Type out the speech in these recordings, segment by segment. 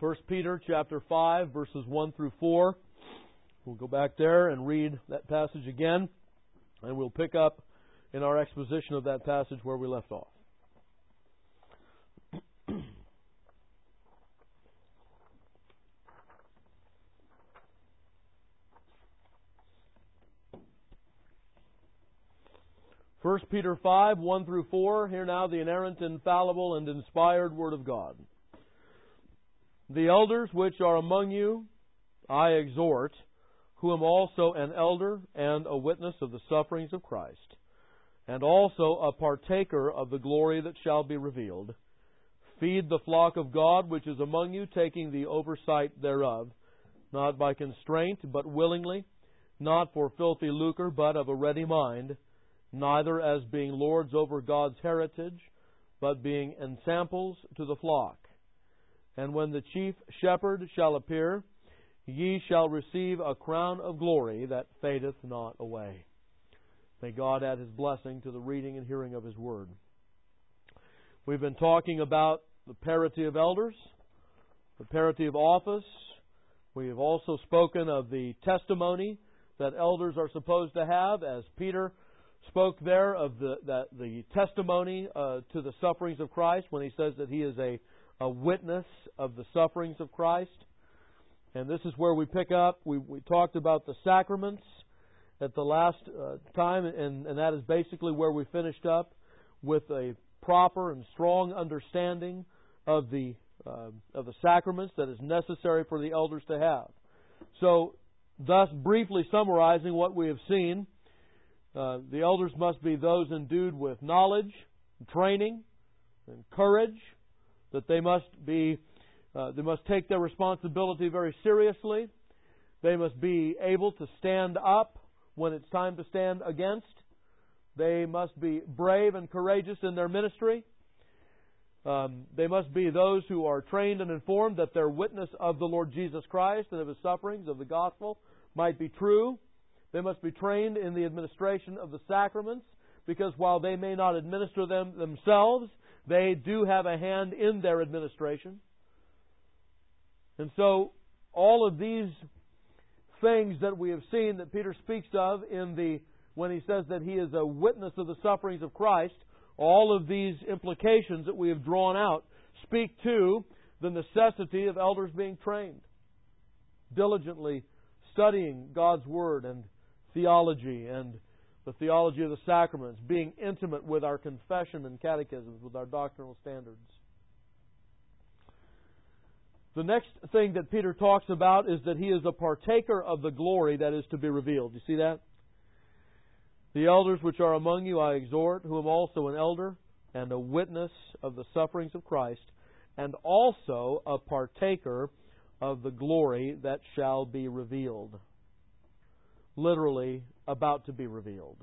1 Peter chapter 5, verses 1 through 4. We'll go back there and read that passage again, and we'll pick up in our exposition of that passage where we left off. 1 Peter 5, 1 through 4. Hear now the inerrant, infallible, and inspired Word of God. The elders which are among you I exhort, who am also an elder and a witness of the sufferings of Christ, and also a partaker of the glory that shall be revealed. Feed the flock of God which is among you, taking the oversight thereof, not by constraint, but willingly, not for filthy lucre, but of a ready mind, neither as being lords over God's heritage, but being ensamples to the flock. And when the chief shepherd shall appear, ye shall receive a crown of glory that fadeth not away. May God add His blessing to the reading and hearing of His Word. We've been talking about the parity of elders, the parity of office. We have also spoken of the testimony that elders are supposed to have, as Peter spoke there of the testimony to the sufferings of Christ when he says that he is a witness of the sufferings of Christ. And this is where we pick up. We talked about the sacraments at the last time, and that is basically where we finished up with a proper and strong understanding of the sacraments that is necessary for the elders to have. So, thus briefly summarizing what we have seen, the elders must be those endued with knowledge, training, and courage. That they must take their responsibility very seriously. They must be able to stand up when it's time to stand against. They must be brave and courageous in their ministry. They must be those who are trained and informed that their witness of the Lord Jesus Christ and of His sufferings, of the gospel, might be true. They must be trained in the administration of the sacraments, because while they may not administer them themselves, they do have a hand in their administration. And so, all of these things that we have seen that Peter speaks of when he says that he is a witness of the sufferings of Christ, all of these implications that we have drawn out speak to the necessity of elders being trained, diligently studying God's Word and theology and the theology of the sacraments, being intimate with our confession and catechisms, with our doctrinal standards. The next thing that Peter talks about is that he is a partaker of the glory that is to be revealed. You see that? The elders which are among you I exhort, who am also an elder and a witness of the sufferings of Christ, and also a partaker of the glory that shall be revealed. Literally, about to be revealed.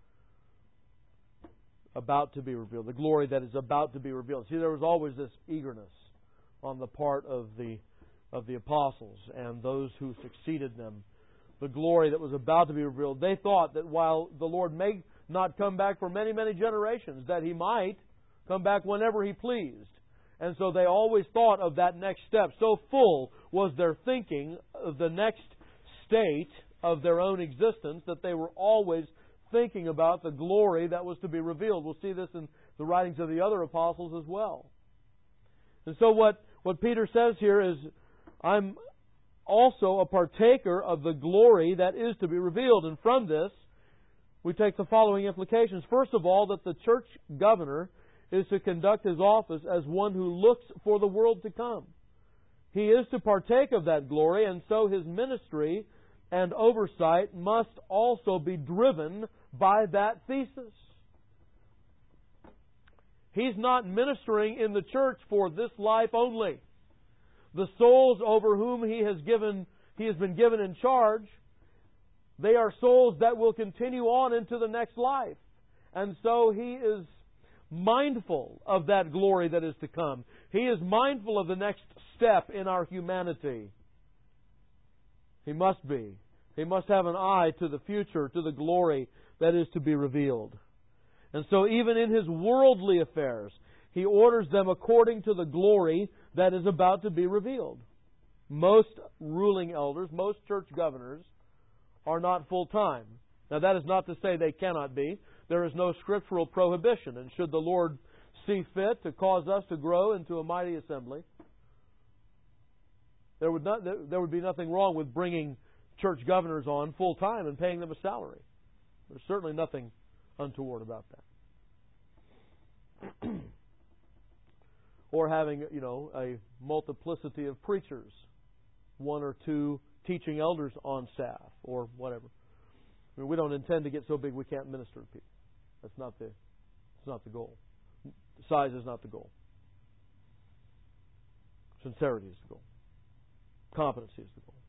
About to be revealed. The glory that is about to be revealed. See, there was always this eagerness on the part of the apostles and those who succeeded them. The glory that was about to be revealed. They thought that while the Lord may not come back for many, many generations, that He might come back whenever He pleased. And so they always thought of that next step. So full was their thinking of the next state of their own existence that they were always thinking about the glory that was to be revealed. We'll see this in the writings of the other apostles as well. And so what Peter says here is, I'm also a partaker of the glory that is to be revealed. And from this, we take the following implications. First of all, that the church governor is to conduct his office as one who looks for the world to come. He is to partake of that glory, and so his ministry and oversight must also be driven by that thesis. He's not ministering in the church for this life only. The souls over whom he has been given in charge, they are souls that will continue on into the next life. And so he is mindful of that glory that is to come. He is mindful of the next step in our humanity. He must be. He must have an eye to the future, to the glory that is to be revealed. And so even in his worldly affairs, he orders them according to the glory that is about to be revealed. most ruling elders, most church governors, are not full-time. Now, that is not to say they cannot be. There is no scriptural prohibition. And should the Lord see fit to cause us to grow into a mighty assembly, there would be nothing wrong with bringing church governors on full-time and paying them a salary. There's certainly nothing untoward about that. Or having, a multiplicity of preachers, one or two teaching elders on staff, or whatever. I mean, we don't intend to get so big we can't minister to people. That's not the goal. Size is not the goal. Sincerity is the goal. Competency is the goal.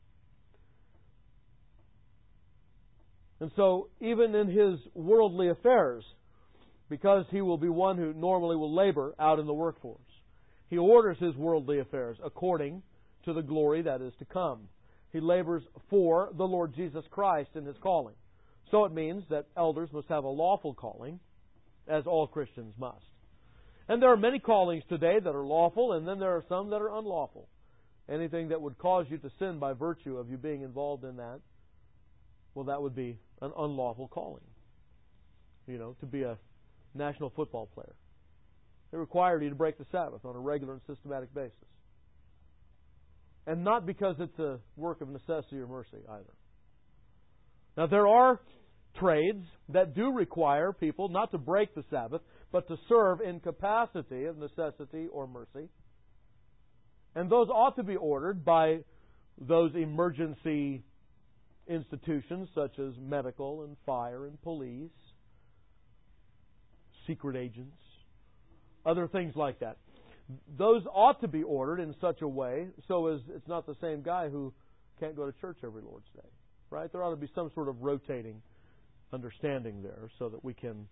And so, even in his worldly affairs, because he will be one who normally will labor out in the workforce, he orders his worldly affairs according to the glory that is to come. He labors for the Lord Jesus Christ in his calling. So it means that elders must have a lawful calling, as all Christians must. And there are many callings today that are lawful, and then there are some that are unlawful. Anything that would cause you to sin by virtue of you being involved in that, well, that would be an unlawful calling. To be a national football player. It required you to break the Sabbath on a regular and systematic basis. And not because it's a work of necessity or mercy either. Now, there are trades that do require people not to break the Sabbath, but to serve in capacity of necessity or mercy. And those ought to be ordered by those emergency institutions such as medical and fire and police, secret agents, other things like that. Those ought to be ordered in such a way so as it's not the same guy who can't go to church every Lord's Day. Right? There ought to be some sort of rotating understanding there so that we can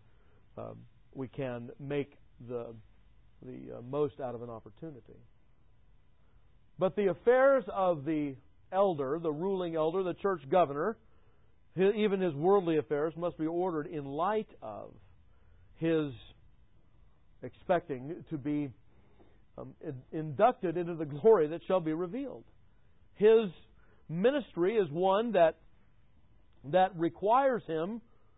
make the most out of an opportunity. But the affairs of the elder, the ruling elder, the church governor, even his worldly affairs must be ordered in light of his expecting to be inducted into the glory that shall be revealed. His ministry is one that requires him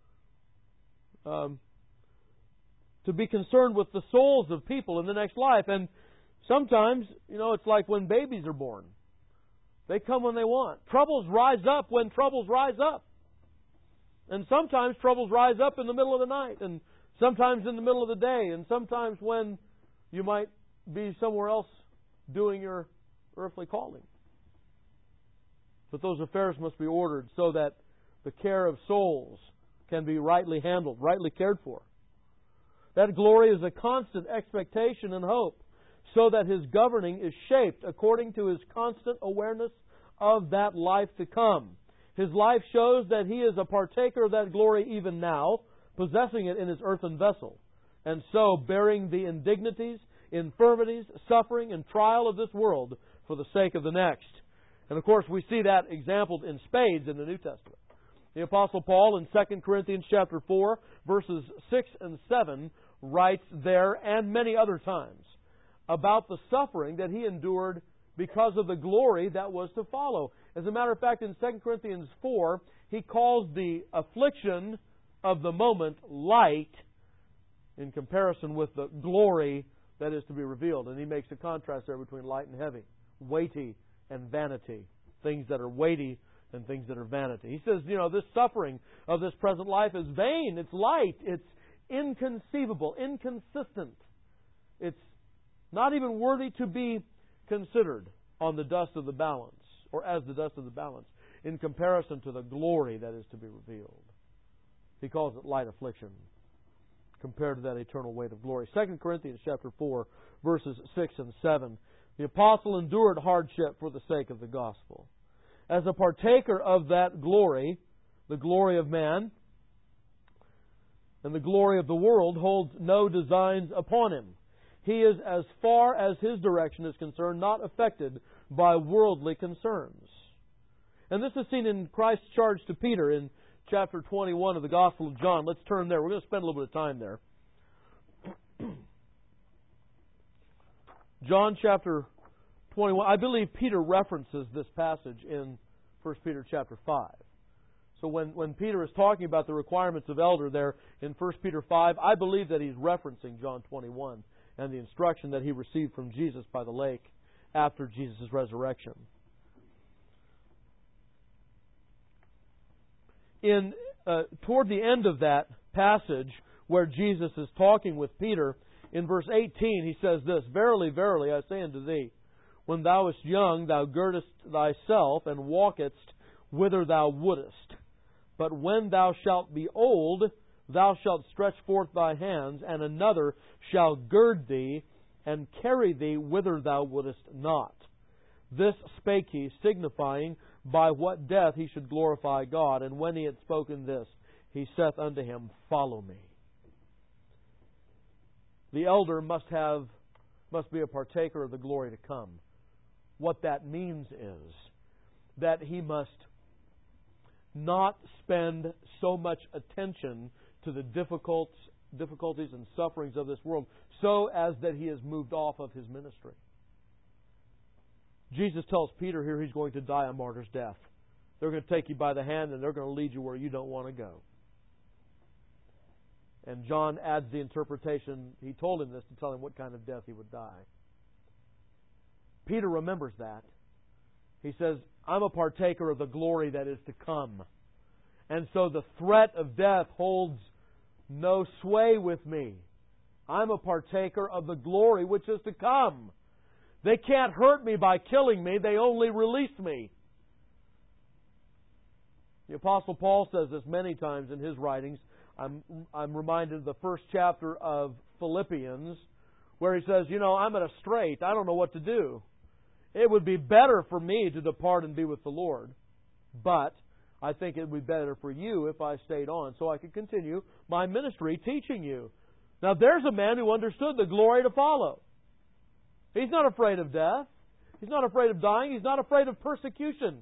to be concerned with the souls of people in the next life. And sometimes, it's like when babies are born. They come when they want. Troubles rise up when troubles rise up. And sometimes troubles rise up in the middle of the night, and sometimes in the middle of the day, and sometimes when you might be somewhere else doing your earthly calling. But those affairs must be ordered so that the care of souls can be rightly handled, rightly cared for. That glory is a constant expectation and hope, so that his governing is shaped according to his constant awareness of that life to come. His life shows that he is a partaker of that glory even now, possessing it in his earthen vessel, and so bearing the indignities, infirmities, suffering, and trial of this world for the sake of the next. And of course, we see that exampled in spades in the New Testament. The Apostle Paul in 2 Corinthians chapter 4, verses 6 and 7, writes there, and many other times, about the suffering that he endured because of the glory that was to follow. As a matter of fact, in 2 Corinthians 4, he calls the affliction of the moment light in comparison with the glory that is to be revealed. And he makes a contrast there between light and heavy, weighty and vanity, things that are weighty and things that are vanity. He says, this suffering of this present life is vain, it's light, it's inconceivable, inconsistent. It's not even worthy to be considered on the dust of the balance, or as the dust of the balance, in comparison to the glory that is to be revealed. He calls it light affliction compared to that eternal weight of glory. 2 Corinthians chapter 4, verses 6 and 7. The apostle endured hardship for the sake of the gospel. As a partaker of that glory, the glory of man, and the glory of the world holds no designs upon him. He is, as far as his direction is concerned, not affected by worldly concerns. And this is seen in Christ's charge to Peter in chapter 21 of the Gospel of John. Let's turn there. We're going to spend a little bit of time there. John chapter 21, I believe Peter references this passage in 1 Peter chapter 5. So when Peter is talking about the requirements of elder there in 1 Peter 5, I believe that he's referencing John 21 and the instruction that he received from Jesus by the lake after Jesus' resurrection. Toward the end of that passage where Jesus is talking with Peter, in verse 18 he says this, "Verily, verily, I say unto thee, when thou wast young, thou girdest thyself and walkest whither thou wouldest. But when thou shalt be old, thou shalt stretch forth thy hands, and another shall gird thee and carry thee whither thou wouldest not. This spake he, signifying by what death he should glorify God. And when he had spoken this, he saith unto him, Follow me." The elder must be a partaker of the glory to come. What that means is that he must not spend so much attention to the difficulties and sufferings of this world so as that he has moved off of his ministry. Jesus tells Peter here he's going to die a martyr's death. They're going to take you by the hand and they're going to lead you where you don't want to go. And John adds the interpretation. He told him this to tell him what kind of death he would die. Peter remembers that. He says, I'm a partaker of the glory that is to come. And so the threat of death holds no sway with me. I'm a partaker of the glory which is to come. They can't hurt me by killing me. They only release me. The Apostle Paul says this many times in his writings. I'm reminded of the first chapter of Philippians where he says, I'm at a strait. I don't know what to do. It would be better for me to depart and be with the Lord. But I think it would be better for you if I stayed on so I could continue my ministry teaching you. Now there's a man who understood the glory to follow. He's not afraid of death. He's not afraid of dying. He's not afraid of persecution.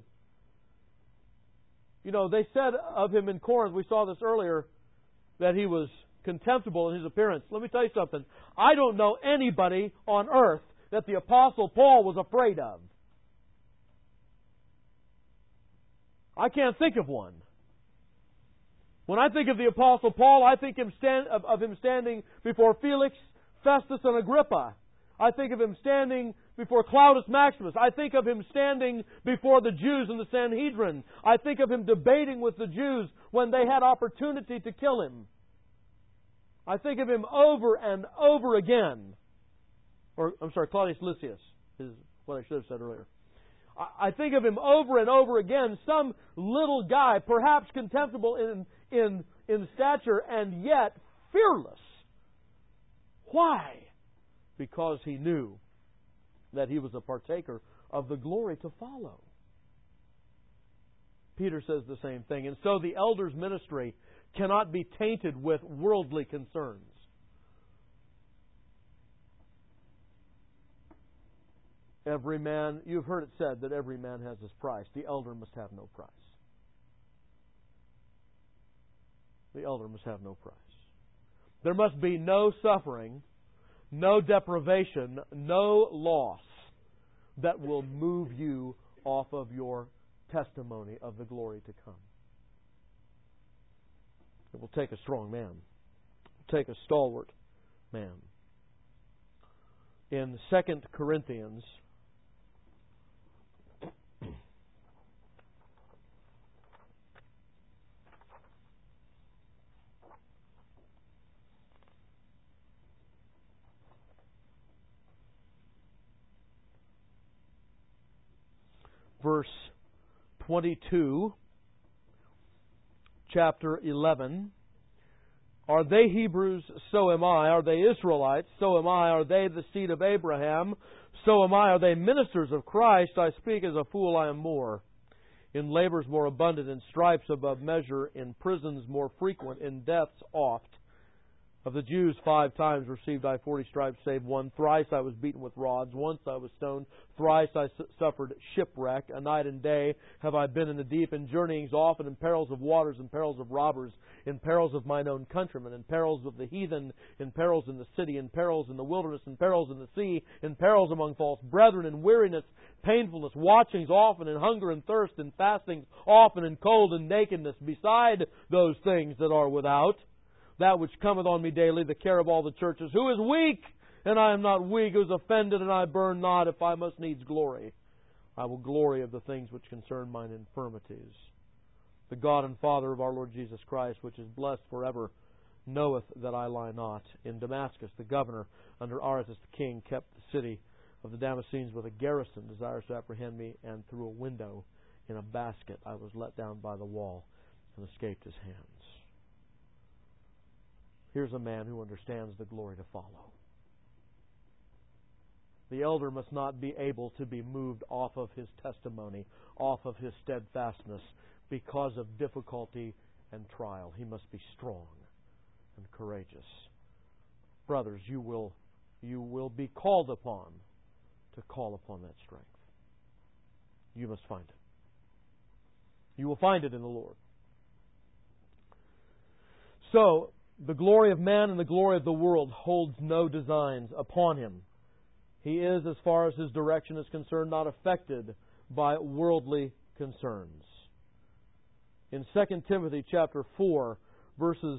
They said of him in Corinth, we saw this earlier, that he was contemptible in his appearance. Let me tell you something. I don't know anybody on earth that the Apostle Paul was afraid of. I can't think of one. When I think of the Apostle Paul, I think of him standing before Felix, Festus, and Agrippa. I think of him standing before Claudius Maximus. I think of him standing before the Jews in the Sanhedrin. I think of him debating with the Jews when they had opportunity to kill him. I think of him over and over again. Claudius Lysias is what I should have said earlier. I think of him over and over again, some little guy, perhaps contemptible in stature, and yet fearless. Why? Because he knew that he was a partaker of the glory to follow. Peter says the same thing. And so the elder's ministry cannot be tainted with worldly concerns. Every man, you've heard it said that every man has his price. The elder must have no price. The elder must have no price. There must be no suffering, no deprivation, no loss that will move you off of your testimony of the glory to come. It will take a strong man. It will take a stalwart man. In 2 Corinthians, verse 22, chapter 11. Are they Hebrews? So am I. Are they Israelites? So am I. Are they the seed of Abraham? So am I. Are they ministers of Christ? I speak as a fool, I am more. In labors more abundant, in stripes above measure, in prisons more frequent, in deaths oft. Of the Jews, 5 times received I 40 stripes, save one. Thrice I was beaten with rods. Once I was stoned. Thrice I suffered shipwreck. A night and day have I been in the deep, in journeyings often, in perils of waters, in perils of robbers, in perils of mine own countrymen, in perils of the heathen, in perils in the city, in perils in the wilderness, in perils in the sea, in perils among false brethren, in weariness, painfulness, watchings often, in hunger and thirst, in fastings often, in cold and nakedness, beside those things that are without. That which cometh on me daily, the care of all the churches. Who is weak, and I am not weak? Who is offended, and I burn not? If I must needs glory, I will glory of the things which concern mine infirmities. The God and Father of our Lord Jesus Christ, which is blessed forever, knoweth that I lie not. In Damascus, the governor, under Aretas the king, kept the city of the Damascenes with a garrison, desirous to apprehend me, and through a window in a basket I was let down by the wall, and escaped his hands. Here's a man who understands the glory to follow. The elder must not be able to be moved off of his testimony, off of his steadfastness, because of difficulty and trial. He must be strong and courageous. Brothers, you will be called upon to call upon that strength. You must find it. You will find it in the Lord. So, the glory of man and the glory of the world holds no designs upon him. He is, as far as his direction is concerned, not affected by worldly concerns. In 2 Timothy chapter 2, verses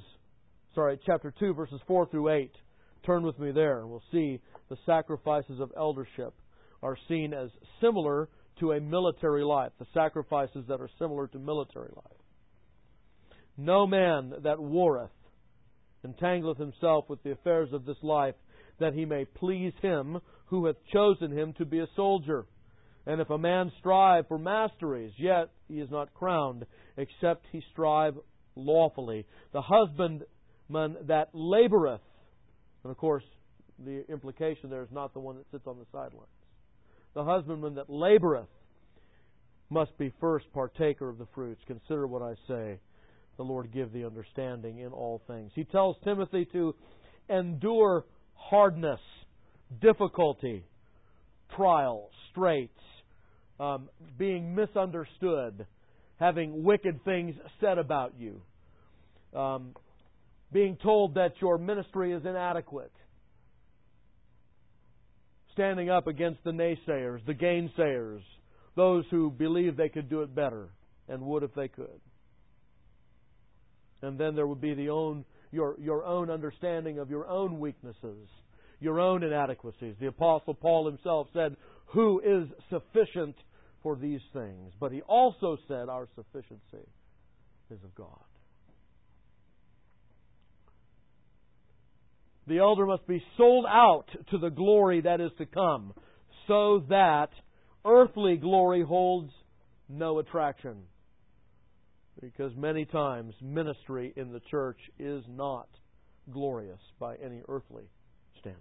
4 through 8, turn with me there, and we'll see the sacrifices of eldership are seen as similar to a military life, the sacrifices that are similar to military life. No man that warreth entangleth himself with the affairs of this life, that he may please him who hath chosen him to be a soldier. And if a man strive for masteries, yet he is not crowned, except he strive lawfully. The husbandman that laboureth, and of course the implication there is not the one that sits on the sidelines. The husbandman that laboureth must be first partaker of the fruits. Consider what I say. The Lord give thee understanding in all things. He tells Timothy to endure hardness, difficulty, trial, straits, being misunderstood, having wicked things said about you, being told that your ministry is inadequate, standing up against the naysayers, the gainsayers, those who believe they could do it better and would if they could. And then there would be your own understanding of your own weaknesses, your own inadequacies. The Apostle Paul himself said, "Who is sufficient for these things?" But he also said, "Our sufficiency is of God." The elder must be sold out to the glory that is to come, so that earthly glory holds no attraction. Because many times ministry in the church is not glorious by any earthly standard.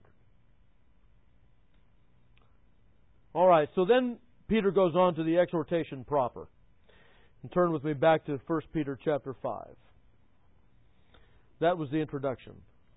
All right, so then Peter goes on to the exhortation proper. And turn with me back to 1 Peter chapter 5. That was the introduction.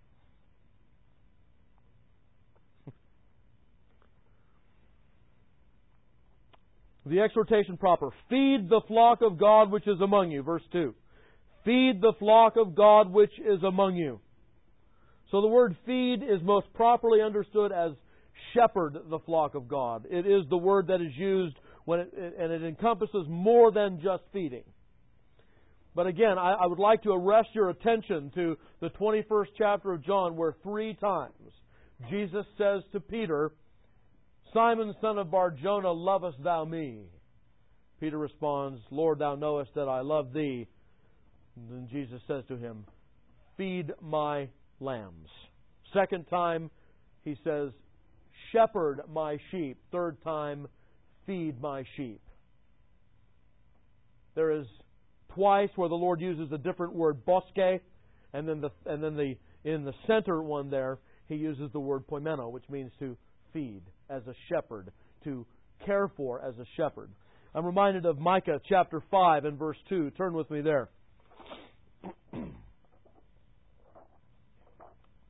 The exhortation proper. Feed the flock of God which is among you. Verse 2. Feed the flock of God which is among you. So the word feed is most properly understood as shepherd the flock of God. It is the word that is used and it encompasses more than just feeding. But again, I would like to arrest your attention to the 21st chapter of John, where 3 times Jesus says to Peter, "Simon, son of Bar-Jonah, lovest thou me?" Peter responds, "Lord, thou knowest that I love thee." And then Jesus says to him, "Feed my lambs." Second time, he says, "Shepherd my sheep." Third time, "Feed my sheep." There is twice where the Lord uses a different word, boske, and then in the center one there, He uses the word poimeno, which means to feed as a shepherd, to care for as a shepherd. I'm reminded of Micah chapter 5 and verse 2. Turn with me there.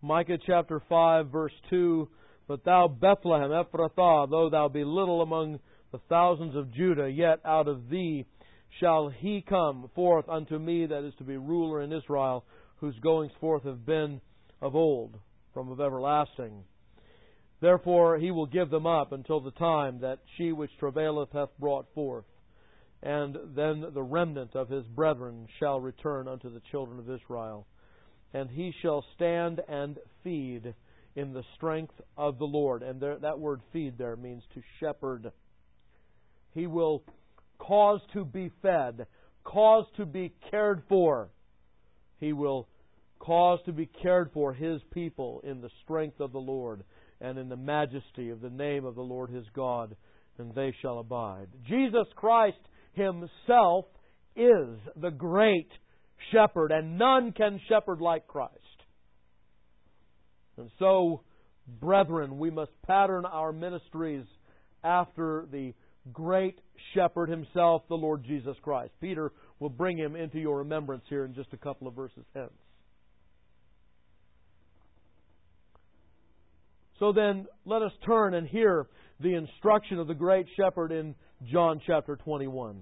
Micah chapter 5, verse 2, But thou, Bethlehem Ephrathah, though thou be little among the thousands of Judah, yet out of thee shall he come forth unto me that is to be ruler in Israel, whose goings forth have been of old, from of everlasting. Therefore he will give them up until the time that she which travaileth hath brought forth. And then the remnant of his brethren shall return unto the children of Israel. And he shall stand and feed in the strength of the Lord. And that word feed there means to shepherd. He will cause to be fed, cause to be cared for. He will cause to be cared for His people in the strength of the Lord and in the majesty of the name of the Lord his God, and they shall abide. Jesus Christ Himself is the great shepherd, and none can shepherd like Christ. And so, brethren, we must pattern our ministries after the great shepherd Himself, the Lord Jesus Christ. Peter will bring Him into your remembrance here in just a couple of verses hence. So then, let us turn and hear the instruction of the great shepherd in John chapter 21.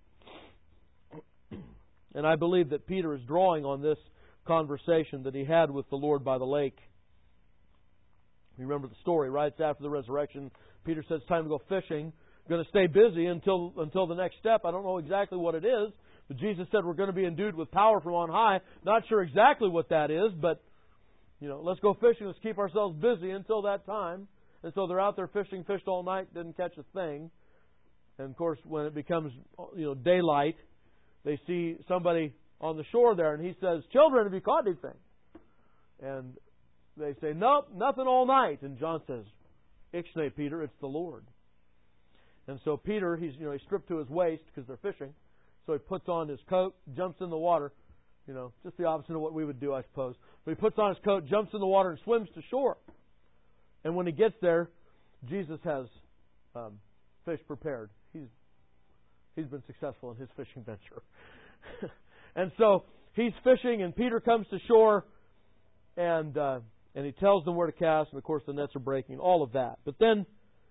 And I believe that Peter is drawing on this conversation that he had with the Lord by the lake. You remember the story, right? It's after the resurrection. Peter says, it's time to go fishing. Going to stay busy until the next step. I don't know exactly what it is. But Jesus said we're going to be endued with power from on high. Not sure exactly what that is, but let's go fishing. Let's keep ourselves busy until that time. And so they're out there fishing, fished all night, didn't catch a thing. And of course, when it becomes daylight, they see somebody on the shore there, and he says, "Children, have you caught anything?" And they say, "Nope, nothing all night." And John says, "Ixnay, Peter, it's the Lord." And so Peter, he's stripped to his waist because they're fishing. So he puts on his coat, jumps in the water. Just the opposite of what we would do, I suppose. But he puts on his coat, jumps in the water, and swims to shore. And when he gets there, Jesus has fish prepared. He's been successful in his fishing venture. And so he's fishing, and Peter comes to shore, and he tells them where to cast, and of course the nets are breaking, all of that. But then,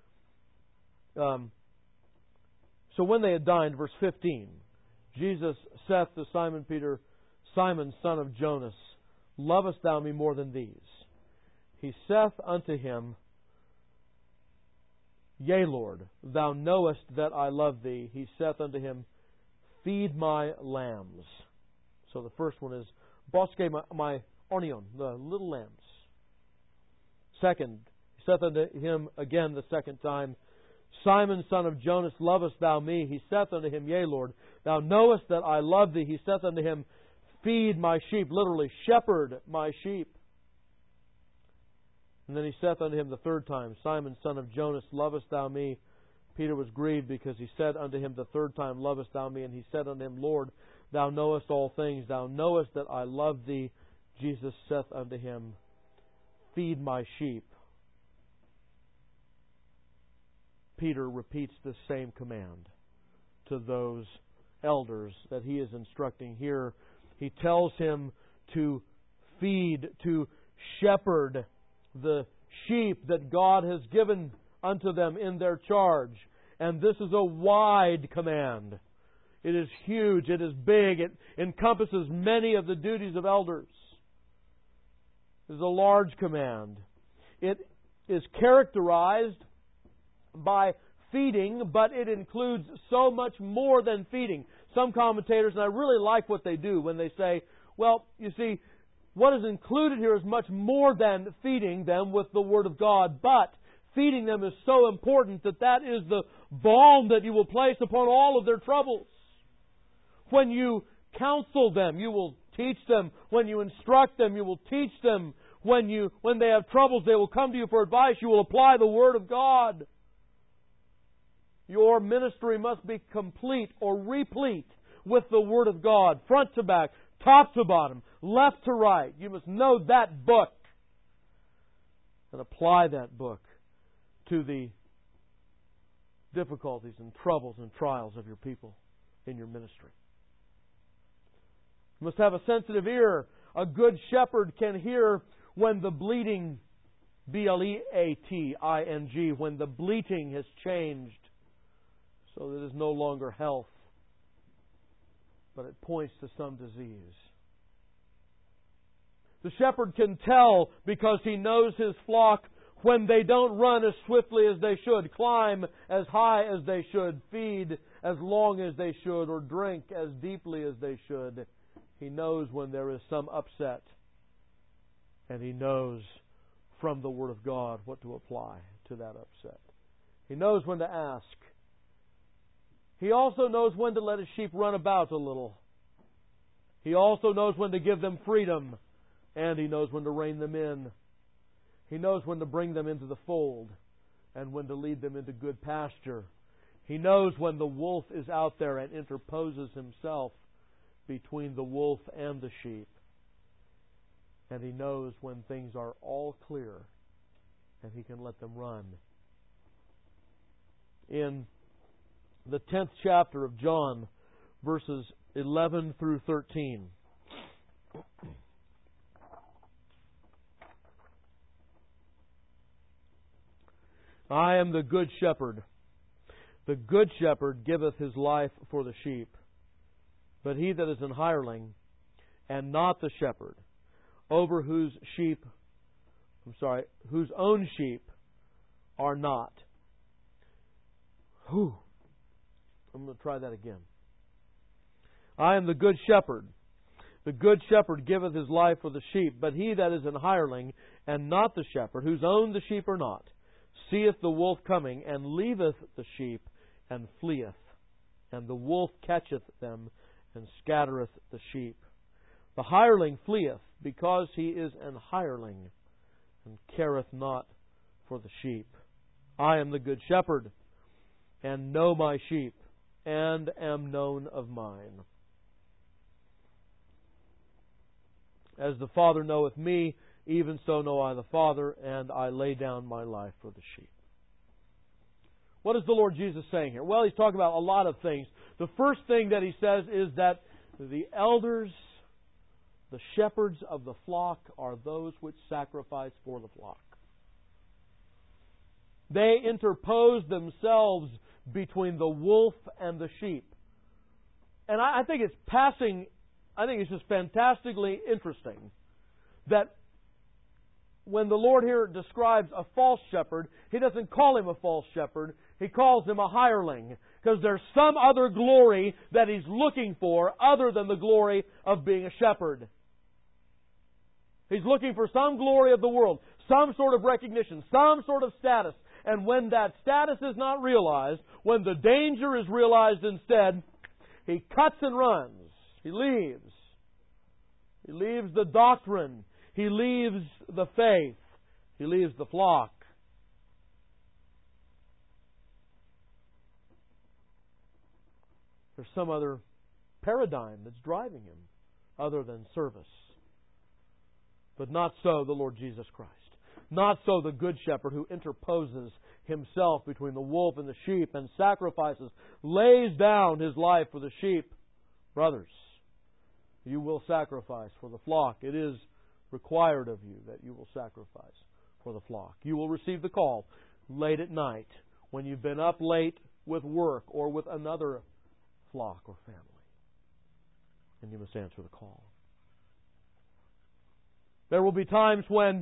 so when they had dined, verse 15, Jesus saith to Simon Peter, "Simon, son of Jonas, lovest thou me more than these?" He saith unto him, "Yea, Lord, thou knowest that I love thee." He saith unto him, "Feed my lambs." So the first one is, "Bosque my onion," the little lambs. Second, he saith unto him again the second time, "Simon, son of Jonas, lovest thou me?" He saith unto him, "Yea, Lord, thou knowest that I love thee." He saith unto him, "Feed my sheep," literally, shepherd my sheep. And then he saith unto him the third time, "Simon, son of Jonas, lovest thou me?" Peter was grieved because he said unto him the third time, "Lovest thou me?" And he said unto him, "Lord, thou knowest all things. Thou knowest that I love thee." Jesus saith unto him, "Feed my sheep." Peter repeats the same command to those elders that he is instructing here. He tells him to feed, to shepherd the sheep that God has given unto them in their charge. And this is a wide command. It is huge. It is big. It encompasses many of the duties of elders. It is a large command. It is characterized by feeding, but it includes so much more than feeding. Some commentators, and I really like what they do when they say, well, you see, what is included here is much more than feeding them with the Word of God, but feeding them is so important that is the balm that you will place upon all of their troubles. When you counsel them, you will teach them. When you instruct them, you will teach them. When they have troubles, they will come to you for advice. You will apply the Word of God. Your ministry must be complete or replete with the Word of God, front to back, top to bottom, left to right. You must know that book and apply that book to the difficulties and troubles and trials of your people in your ministry. You must have a sensitive ear. A good shepherd can hear when the bleating, B-L-E-A-T-I-N-G, when the bleating has changed so that it is no longer health, but it points to some disease. The shepherd can tell because he knows his flock when they don't run as swiftly as they should, climb as high as they should, feed as long as they should, or drink as deeply as they should. He knows when there is some upset, and he knows from the Word of God what to apply to that upset. He knows when to ask. He also knows when to let his sheep run about a little. He also knows when to give them freedom, and he knows when to rein them in. He knows when to bring them into the fold and when to lead them into good pasture. He knows when the wolf is out there and interposes himself between the wolf and the sheep. And he knows when things are all clear and he can let them run. In the 10th chapter of John, verses 11 through 13. I am the good shepherd. The good shepherd giveth his life for the sheep. But he that is an hireling, and not the shepherd, over whose own sheep are not. I'm going to try that again. I am the good shepherd. The good shepherd giveth his life for the sheep. But he that is an hireling, and not the shepherd, whose own the sheep are not, seeth the wolf coming, and leaveth the sheep, and fleeth. And the wolf catcheth them, and scattereth the sheep. The hireling fleeth, because he is an hireling, and careth not for the sheep. I am the good shepherd, and know my sheep, and am known of mine. As the Father knoweth me, even so know I the Father, and I lay down my life for the sheep. What is the Lord Jesus saying here? Well, he's talking about a lot of things. The first thing that he says is that the elders, the shepherds of the flock, are those which sacrifice for the flock. They interpose themselves between the wolf and the sheep. And I think it's just fantastically interesting that when the Lord here describes a false shepherd, He doesn't call him a false shepherd. He calls him a hireling. Because there's some other glory that He's looking for other than the glory of being a shepherd. He's looking for some glory of the world, some sort of recognition, some sort of status. And when that status is not realized, when the danger is realized instead, He cuts and runs. He leaves. He leaves the doctrine. He leaves the faith. He leaves the flock. There's some other paradigm that's driving him other than service. But not so the Lord Jesus Christ. Not so the Good Shepherd who interposes Himself between the wolf and the sheep and sacrifices, lays down His life for the sheep. Brothers, you will sacrifice for the flock. It is required of you that you will sacrifice for the flock. You will receive the call late at night when you've been up late with work or with another flock or family. And you must answer the call. There will be times when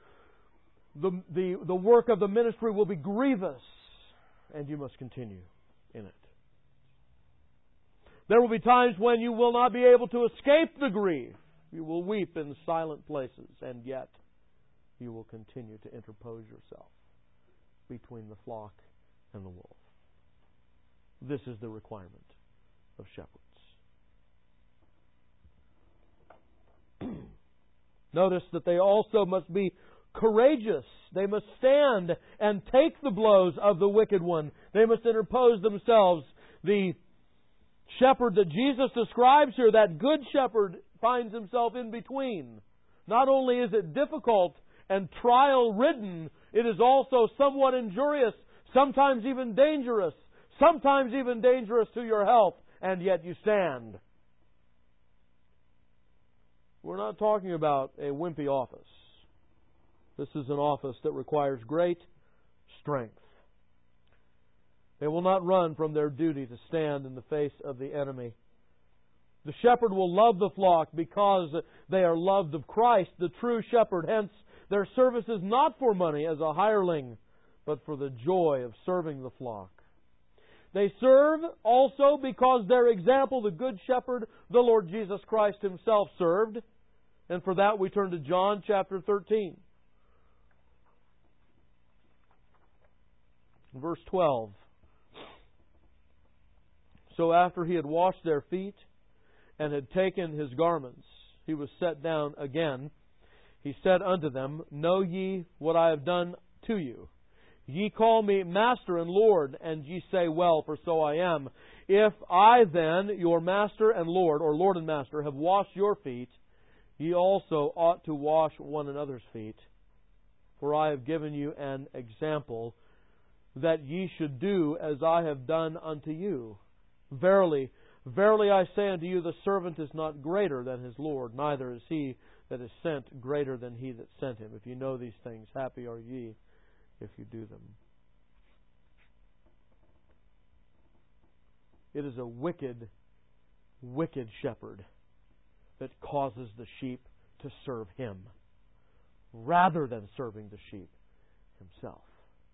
the work of the ministry will be grievous, and you must continue in it. There will be times when you will not be able to escape the grief. You will weep in silent places, and yet you will continue to interpose yourself between the flock and the wolf. This is the requirement of shepherds. Notice that they also must be courageous. They must stand and take the blows of the wicked one. They must interpose themselves. The shepherd that Jesus describes here, that good shepherd, finds himself in between. Not only is it difficult and trial-ridden, it is also somewhat injurious, sometimes even dangerous to your health, and yet you stand. We're not talking about a wimpy office. This is an office that requires great strength. They will not run from their duty to stand in the face of the enemy. The shepherd will love the flock because they are loved of Christ, the true shepherd. Hence, their service is not for money as a hireling, but for the joy of serving the flock. They serve also because their example, the Good Shepherd, the Lord Jesus Christ Himself, served. And for that we turn to John chapter 13. Verse 12. So after He had washed their feet and had taken His garments, He was set down again. He said unto them, Know ye what I have done to you? Ye call me Master and Lord, and ye say, Well, for so I am. If I then, your Master and Lord, or Lord and Master, have washed your feet, ye also ought to wash one another's feet. For I have given you an example, that ye should do as I have done unto you. Verily, verily I say unto you, the servant is not greater than his Lord, neither is he that is sent greater than he that sent him. If you know these things, happy are ye if you do them. It is a wicked, wicked shepherd that causes the sheep to serve him rather than serving the sheep himself.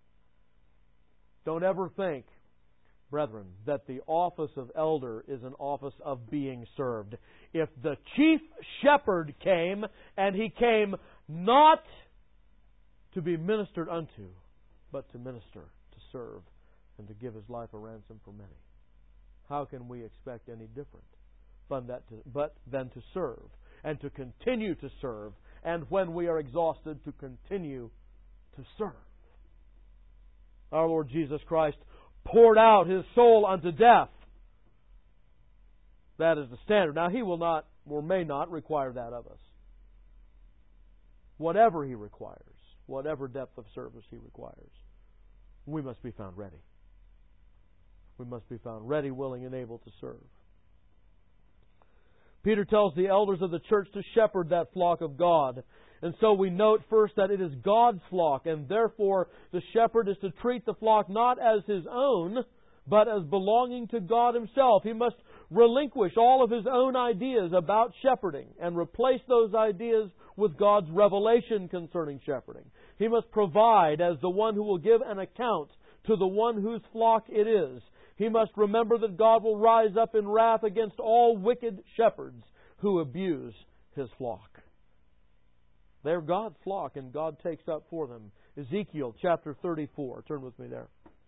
Don't ever think, brethren, that the office of elder is an office of being served. If the chief shepherd came, and he came not to be ministered unto, but to minister, to serve, and to give his life a ransom for many, how can we expect any different but than to serve, and to continue to serve, and when we are exhausted, to continue to serve? Our Lord Jesus Christ poured out His soul unto death. That is the standard. Now, He will not, or may not, require that of us. Whatever He requires, whatever depth of service He requires, we must be found ready. We must be found ready, willing, and able to serve. Peter tells the elders of the church to shepherd that flock of God. And so we note first that it is God's flock, and therefore the shepherd is to treat the flock not as his own, but as belonging to God Himself. He must relinquish all of his own ideas about shepherding and replace those ideas with God's revelation concerning shepherding. He must provide as the one who will give an account to the one whose flock it is. He must remember that God will rise up in wrath against all wicked shepherds who abuse His flock. They're God's flock, and God takes up for them. Ezekiel chapter 34. Turn with me there.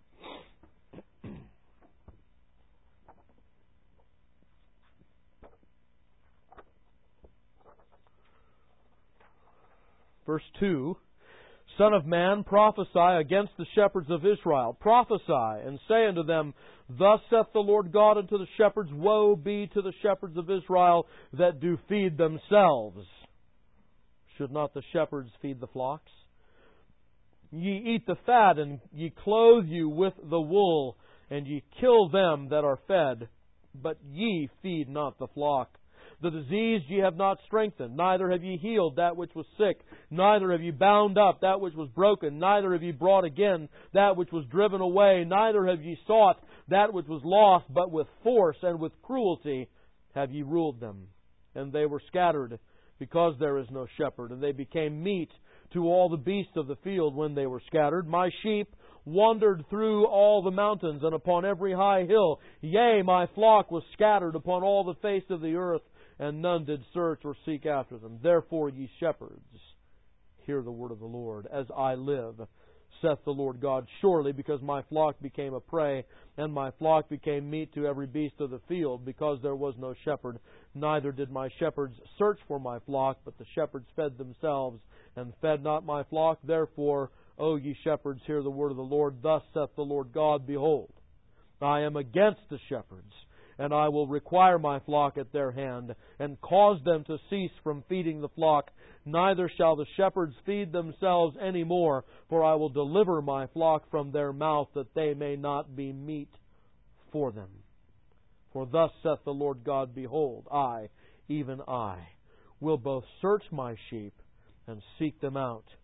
Verse 2. Son of man, prophesy against the shepherds of Israel. Prophesy, and say unto them, Thus saith the Lord God unto the shepherds, Woe be to the shepherds of Israel that do feed themselves. Should not the shepherds feed the flocks? Ye eat the fat, and ye clothe you with the wool, and ye kill them that are fed, but ye feed not the flock. The diseased ye have not strengthened, neither have ye healed that which was sick, neither have ye bound up that which was broken, neither have ye brought again that which was driven away, neither have ye sought that which was lost, but with force and with cruelty have ye ruled them. And they were scattered, because there is no shepherd, and they became meat to all the beasts of the field when they were scattered. My sheep wandered through all the mountains and upon every high hill. Yea, my flock was scattered upon all the face of the earth, and none did search or seek after them. Therefore, ye shepherds, hear the word of the Lord. As I live, saith the Lord God, surely because my flock became a prey, and my flock became meat to every beast of the field, because there was no shepherd, neither did my shepherds search for my flock, but the shepherds fed themselves, and fed not my flock. Therefore, O ye shepherds, hear the word of the Lord. Thus saith the Lord God, Behold, I am against the shepherds, and I will require my flock at their hand, and cause them to cease from feeding the flock. Neither shall the shepherds feed themselves any more, for I will deliver my flock from their mouth, that they may not be meat for them. For thus saith the Lord God, Behold, I, even I, will both search my sheep and seek them out,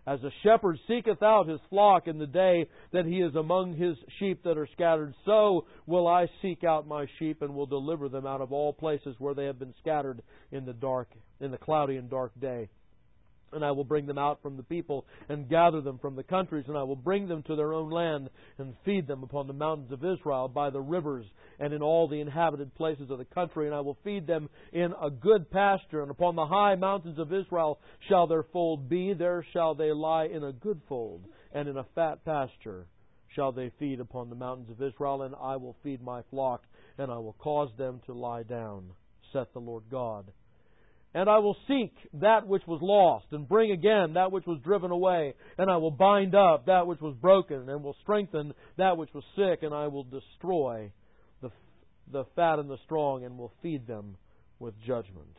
As a shepherd seeketh out his flock in the day that he is among his sheep that are scattered, so will I seek out my sheep, and will deliver them out of all places where they have been scattered in the cloudy and dark day. And I will bring them out from the people, and gather them from the countries, and I will bring them to their own land, and feed them upon the mountains of Israel, by the rivers, and in all the inhabited places of the country. And I will feed them in a good pasture, and upon the high mountains of Israel shall their fold be. There shall they lie in a good fold, and in a fat pasture shall they feed upon the mountains of Israel. And I will feed my flock, and I will cause them to lie down, saith the Lord God. And I will seek that which was lost, and bring again that which was driven away. And I will bind up that which was broken, and will strengthen that which was sick. And I will destroy the fat and the strong, and will feed them with judgment.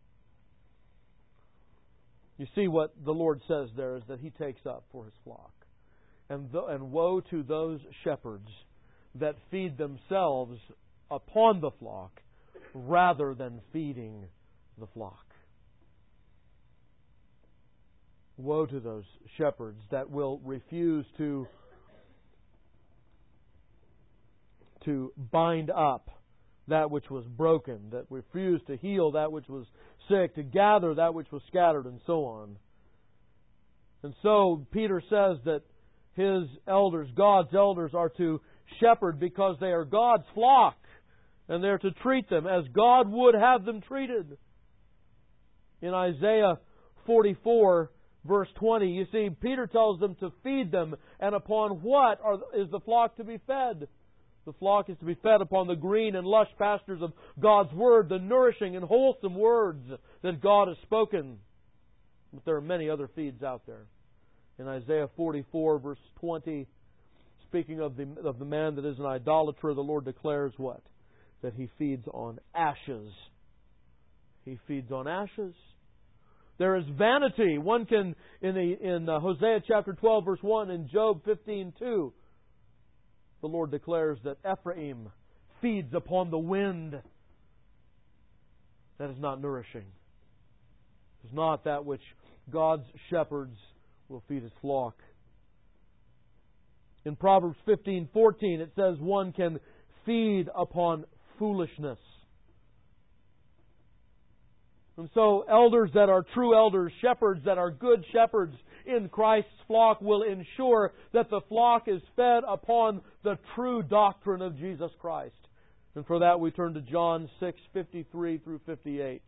You see, what the Lord says there is that He takes up for His flock. And woe to those shepherds that feed themselves upon the flock rather than feeding the flock. Woe to those shepherds that will refuse to bind up that which was broken, that refused to heal that which was sick, to gather that which was scattered, and so on. And so Peter says that his elders, God's elders, are to shepherd because they are God's flock, and they're to treat them as God would have them treated. In Isaiah 44, verse 20, you see, Peter tells them to feed them, and upon what is the flock to be fed? The flock is to be fed upon the green and lush pastures of God's Word, the nourishing and wholesome words that God has spoken. But there are many other feeds out there. In Isaiah 44, verse 20, speaking of the man that is an idolater, the Lord declares what? That he feeds on ashes. He feeds on ashes. There is vanity. One can, in Hosea chapter 12, verse 1, and Job 15:2, the Lord declares that Ephraim feeds upon the wind. That is not nourishing. It's not that which God's shepherds will feed His flock. In Proverbs 15:14, it says one can feed upon foolishness. And so elders that are true elders, shepherds that are good shepherds in Christ's flock, will ensure that the flock is fed upon the true doctrine of Jesus Christ. And for that we turn to John 6:53 through 58.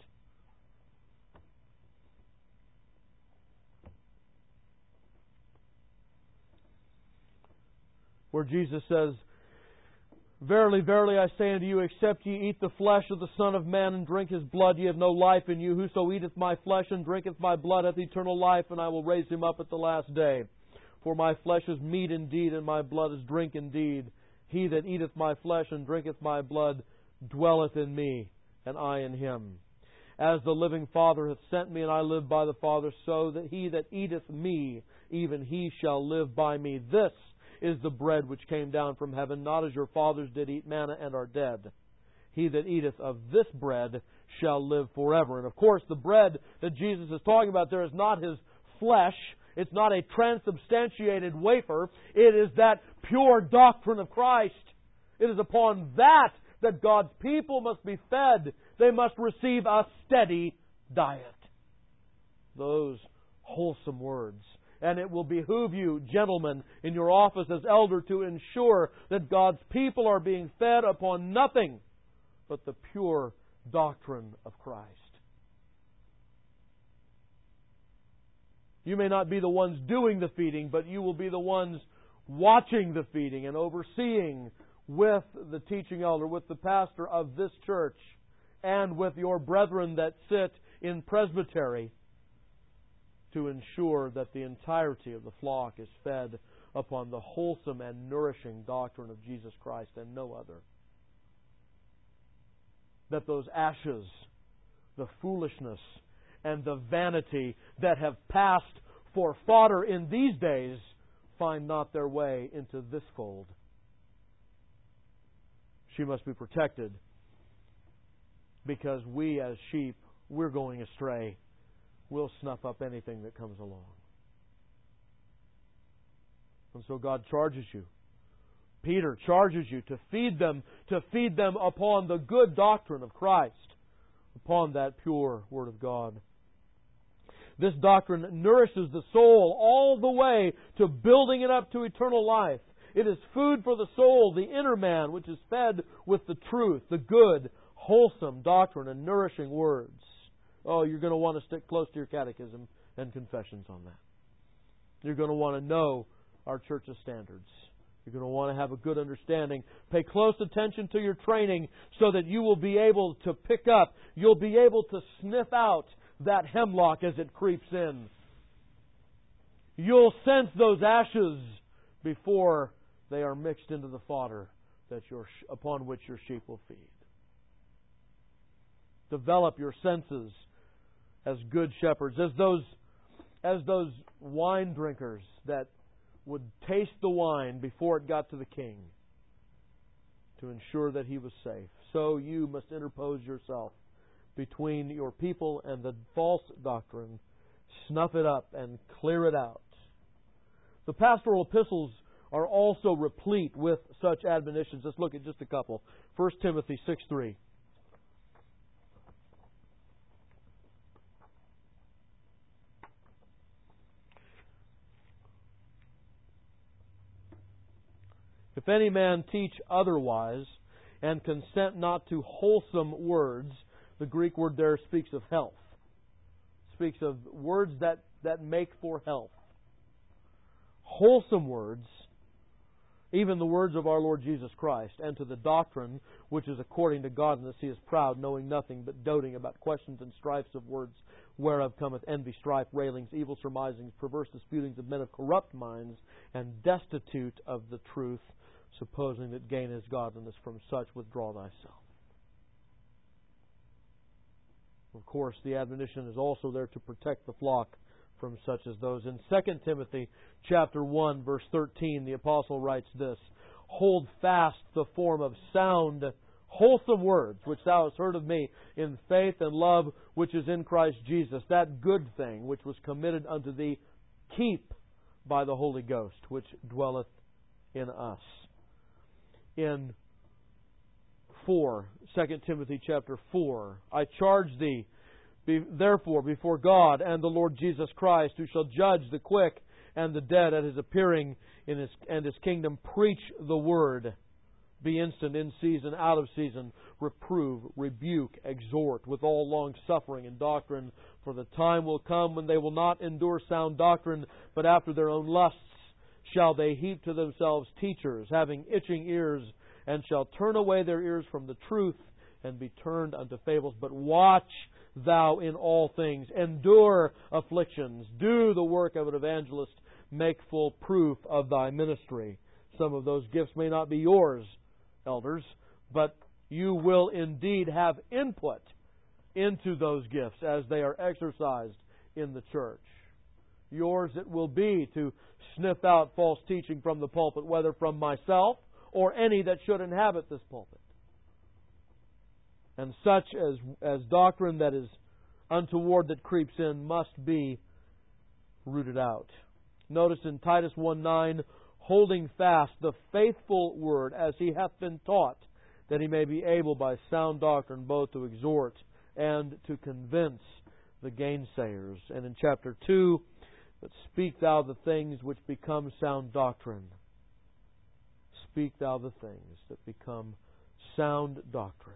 Where Jesus says, Verily, verily, I say unto you, except ye eat the flesh of the Son of Man and drink His blood, ye have no life in you. Whoso eateth my flesh and drinketh my blood hath eternal life, and I will raise him up at the last day. For my flesh is meat indeed, and my blood is drink indeed. He that eateth my flesh and drinketh my blood dwelleth in me, and I in him. As the living Father hath sent me, and I live by the Father, so that he that eateth me, even he shall live by me. This is the bread which came down from heaven, not as your fathers did eat manna and are dead. He that eateth of this bread shall live forever. And of course, the bread that Jesus is talking about there is not His flesh. It's not a transubstantiated wafer. It is that pure doctrine of Christ. It is upon that God's people must be fed. They must receive a steady diet. Those wholesome words. And it will behoove you, gentlemen, in your office as elder, to ensure that God's people are being fed upon nothing but the pure doctrine of Christ. You may not be the ones doing the feeding, but you will be the ones watching the feeding and overseeing with the teaching elder, with the pastor of this church, and with your brethren that sit in presbytery, to ensure that the entirety of the flock is fed upon the wholesome and nourishing doctrine of Jesus Christ and no other. That those ashes, the foolishness, and the vanity that have passed for fodder in these days find not their way into this fold. She must be protected because we as sheep, we're going astray. We'll snuff up anything that comes along. And so God charges you. Peter charges you to feed them upon the good doctrine of Christ, upon that pure Word of God. This doctrine nourishes the soul all the way to building it up to eternal life. It is food for the soul, the inner man, which is fed with the truth, the good, wholesome doctrine and nourishing words. Oh, you're going to want to stick close to your catechism and confessions on that. You're going to want to know our church's standards. You're going to want to have a good understanding. Pay close attention to your training so that you will be able to pick up, you'll be able to sniff out that hemlock as it creeps in. You'll sense those ashes before they are mixed into the fodder upon which your sheep will feed. Develop your senses as good shepherds, as those wine drinkers that would taste the wine before it got to the king to ensure that he was safe. So you must interpose yourself between your people and the false doctrine. Snuff it up and clear it out. The pastoral epistles are also replete with such admonitions. Let's look at just a couple. 1 Timothy 6:3. If any man teach otherwise, and consent not to wholesome words, the Greek word there speaks of health. Speaks of words that make for health. Wholesome words, even the words of our Lord Jesus Christ, and to the doctrine which is according to godliness, he is proud, knowing nothing, but doting about questions and strifes of words, whereof cometh envy, strife, railings, evil surmisings, perverse disputings of men of corrupt minds, and destitute of the truth, supposing that gain is godliness. From such withdraw thyself. Of course, the admonition is also there to protect the flock from such as those. In 2 Timothy chapter 1, verse 13, the apostle writes this: Hold fast the form of sound, wholesome words, which thou hast heard of me, in faith and love which is in Christ Jesus. That good thing which was committed unto thee, keep by the Holy Ghost, which dwelleth in us. In 2 Timothy chapter 4, I charge thee, therefore, before God and the Lord Jesus Christ, who shall judge the quick and the dead at His appearing in His kingdom, preach the word. Be instant, in season, out of season. Reprove, rebuke, exhort with all long suffering and doctrine. For the time will come when they will not endure sound doctrine, but after their own lusts shall they heap to themselves teachers, having itching ears, and shall turn away their ears from the truth, and be turned unto fables. But watch thou in all things, endure afflictions, do the work of an evangelist, make full proof of thy ministry. Some of those gifts may not be yours, elders, but you will indeed have input into those gifts as they are exercised in the church. Yours it will be to sniff out false teaching from the pulpit, whether from myself or any that should inhabit this pulpit. And such as doctrine that is untoward that creeps in must be rooted out. Notice in Titus 1:9, holding fast the faithful word as he hath been taught, that he may be able by sound doctrine both to exhort and to convince the gainsayers. And in chapter 2, but speak thou the things which become sound doctrine. Speak thou the things that become sound doctrine.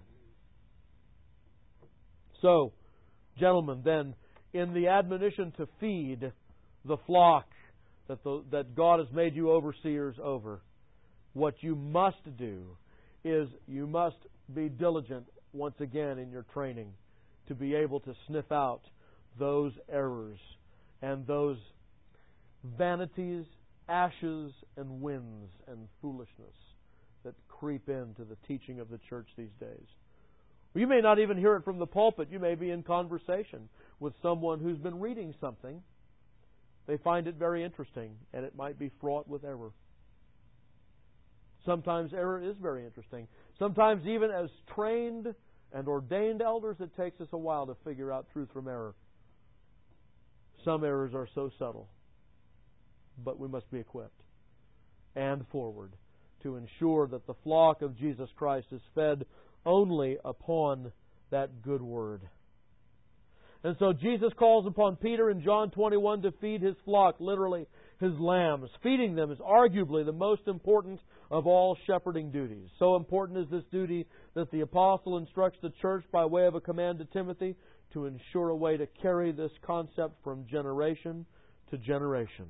So, gentlemen, then, in the admonition to feed the flock that God has made you overseers over, what you must do is you must be diligent once again in your training to be able to sniff out those errors and those vanities, ashes, and winds and foolishness that creep into the teaching of the church these days. You may not even hear it from the pulpit. You may be in conversation with someone who's been reading something. They find it very interesting, and it might be fraught with error. Sometimes error is very interesting. Sometimes even as trained and ordained elders, it takes us a while to figure out truth from error. Some errors are so subtle, but we must be equipped. and forward to ensure that the flock of Jesus Christ is fed only upon that good word. And so Jesus calls upon Peter in John 21 to feed his flock, literally his lambs. Feeding them is arguably the most important of all shepherding duties. So important is this duty that the apostle instructs the church by way of a command to Timothy to ensure a way to carry this concept from generation to generation.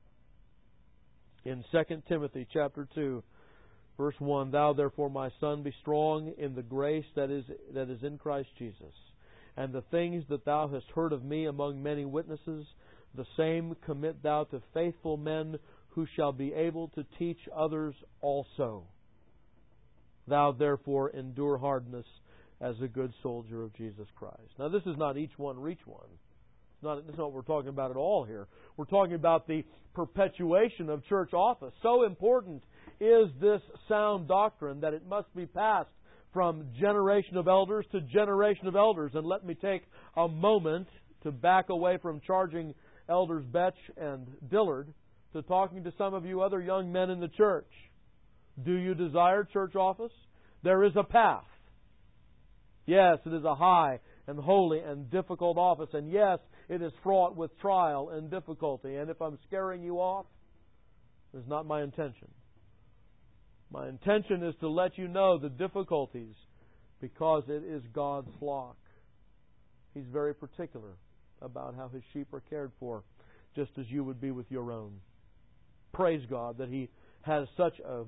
In 2 Timothy chapter 2, verse 1, Thou therefore, my son, be strong in the grace that is in Christ Jesus. And the things that thou hast heard of me among many witnesses, the same commit thou to faithful men who shall be able to teach others also. Thou therefore endure hardness as a good soldier of Jesus Christ. Now this is not each one reach one. That's not what we're talking about at all here. We're talking about the perpetuation of church office. So important is this sound doctrine that it must be passed from generation of elders to generation of elders. And let me take a moment to back away from charging Elders Betch and Dillard to talking to some of you other young men in the church. Do you desire church office? There is a path. Yes, it is a high and holy and difficult office. And yes, it is fraught with trial and difficulty. And if I'm scaring you off, it's not my intention. My intention is to let you know the difficulties because it is God's flock. He's very particular about how His sheep are cared for, just as you would be with your own. Praise God that He has such a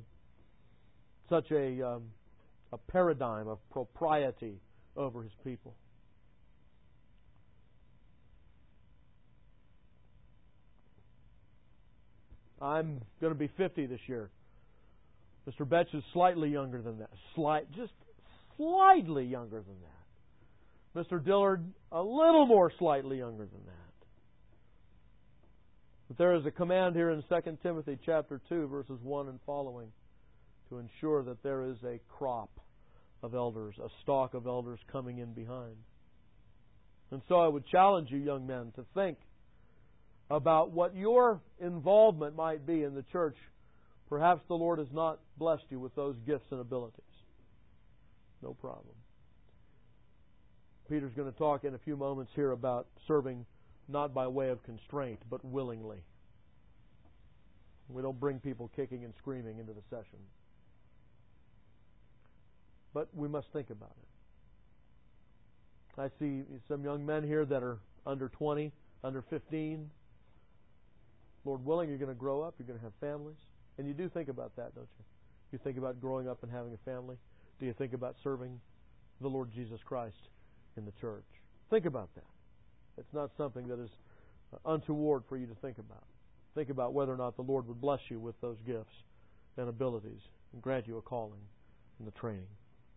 paradigm of propriety over His people. I'm going to be 50 this year. Mr. Betch is slightly younger than that. Just slightly younger than that. Mr. Dillard, a little more slightly younger than that. But there is a command here in 2 Timothy chapter 2, verses 1 and following, to ensure that there is a crop of elders, a stock of elders coming in behind. And so I would challenge you, young men, to think about what your involvement might be in the church. Perhaps the Lord has not blessed you with those gifts and abilities. No problem. Peter's going to talk in a few moments here about serving not by way of constraint, but willingly. We don't bring people kicking and screaming into the session. But we must think about it. I see some young men here that are under 20, under 15. Lord willing, you're going to grow up, you're going to have families. And you do think about that, don't you? You think about growing up and having a family. Do you think about serving the Lord Jesus Christ in the church? Think about that. It's not something that is untoward for you to think about. Think about whether or not the Lord would bless you with those gifts and abilities and grant you a calling in the training.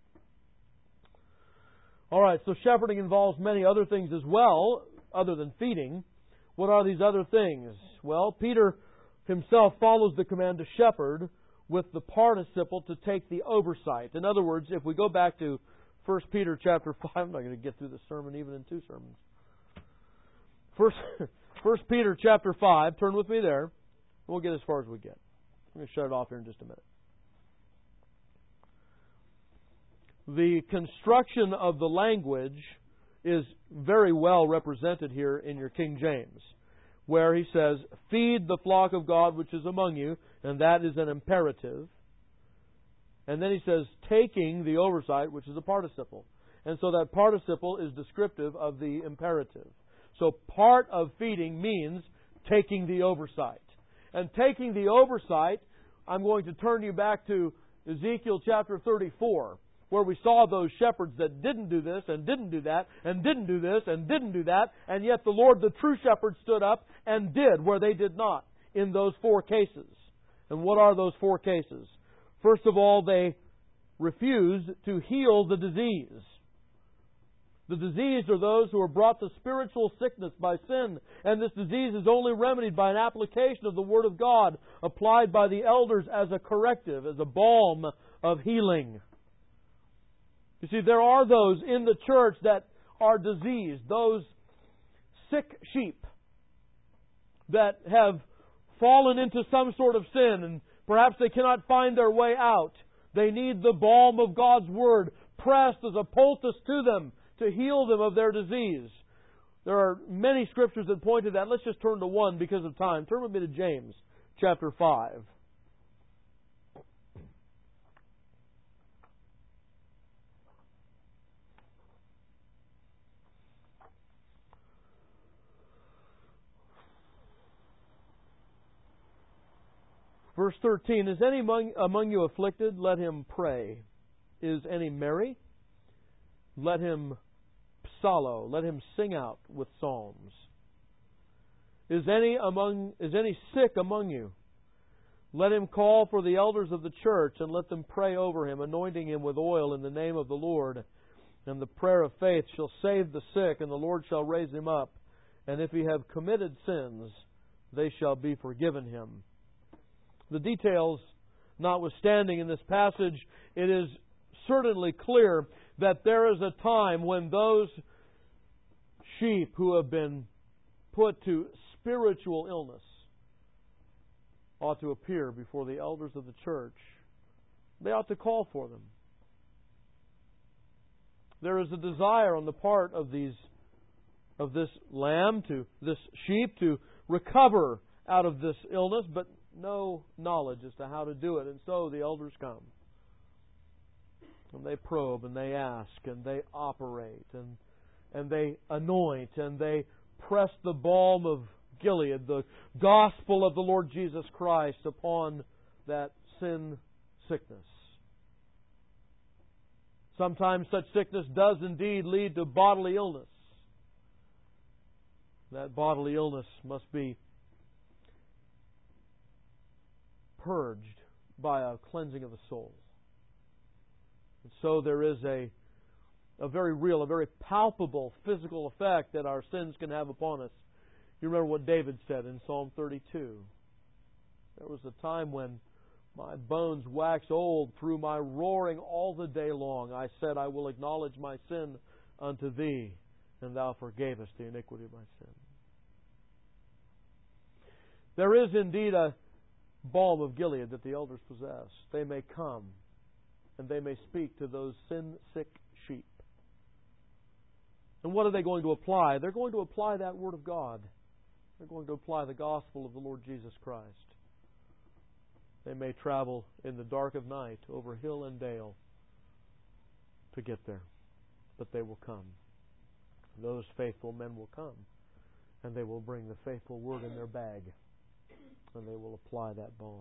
All right, so shepherding involves many other things as well, other than feeding. What are these other things? Well, Peter himself follows the command to shepherd with the participle to take the oversight. In other words, if we go back to 1 Peter chapter 5, I'm not going to get through the sermon even in 2 sermons. 1 Peter chapter 5, turn with me there. We'll get as far as we get. I'm going to shut it off here in just a minute. The construction of the language is very well represented here in your King James, where he says, feed the flock of God which is among you, and that is an imperative. And then he says, taking the oversight, which is a participle. And so that participle is descriptive of the imperative. So part of feeding means taking the oversight. And taking the oversight, I'm going to turn you back to Ezekiel chapter 34, where we saw those shepherds that didn't do this and didn't do that and didn't do this and didn't do that, and yet the Lord, the true shepherd, stood up and did where they did not in those 4 cases. And what are those 4 cases? First of all, they refused to heal the disease. The diseased are those who are brought to spiritual sickness by sin, and this disease is only remedied by an application of the Word of God applied by the elders as a corrective, as a balm of healing. You see, there are those in the church that are diseased, those sick sheep that have fallen into some sort of sin and Perhaps they cannot find their way out. They need the balm of God's Word pressed as a poultice to them to heal them of their disease. There are many scriptures that point to that. Let's just turn to one because of time. Turn with me to James chapter 5. Verse 13, is any among you afflicted? Let him pray. Is any merry? Let him psallo. Let him sing out with psalms. Is any sick among you? Let him call for the elders of the church, and let them pray over him, anointing him with oil in the name of the Lord. And the prayer of faith shall save the sick, and the Lord shall raise him up. And if he have committed sins, they shall be forgiven him. The details notwithstanding in this passage, it is certainly clear that there is a time when those sheep who have been put to spiritual illness ought to appear before the elders of the church. They ought to call for them. There is a desire on the part of this sheep to recover out of this illness, but no knowledge as to how to do it. And so the elders come. And they probe and they ask and they operate and they anoint and they press the balm of Gilead, the gospel of the Lord Jesus Christ, upon that sin sickness. Sometimes such sickness does indeed lead to bodily illness. That bodily illness must be purged by a cleansing of the soul. And so there is a very real, a very palpable physical effect that our sins can have upon us. You remember what David said in Psalm 32. There was a time when my bones waxed old through my roaring all the day long. I said, I will acknowledge my sin unto thee, and thou forgavest the iniquity of my sin. There is indeed a balm of Gilead that the elders possess. They may come and they may speak to those sin-sick sheep. And what are they going to apply? They're going to apply that Word of God. They're going to apply the gospel of the Lord Jesus Christ. They may travel in the dark of night over hill and dale to get there, but they will come. Those faithful men will come, and they will bring the faithful Word in their bag, and they will apply that balm.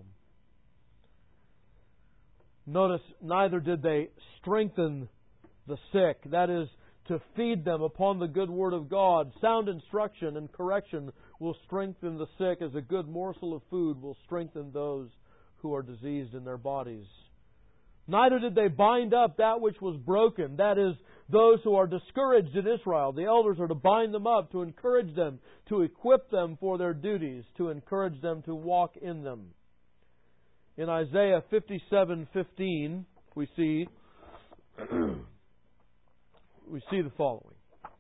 Notice, neither did they strengthen the sick, that is, to feed them upon the good Word of God. Sound instruction and correction will strengthen the sick, as a good morsel of food will strengthen those who are diseased in their bodies. Neither did they bind up that which was broken, that is, those who are discouraged in Israel. The elders are to bind them up, to encourage them, to equip them for their duties, to encourage them to walk in them. In Isaiah 57:15, we see the following.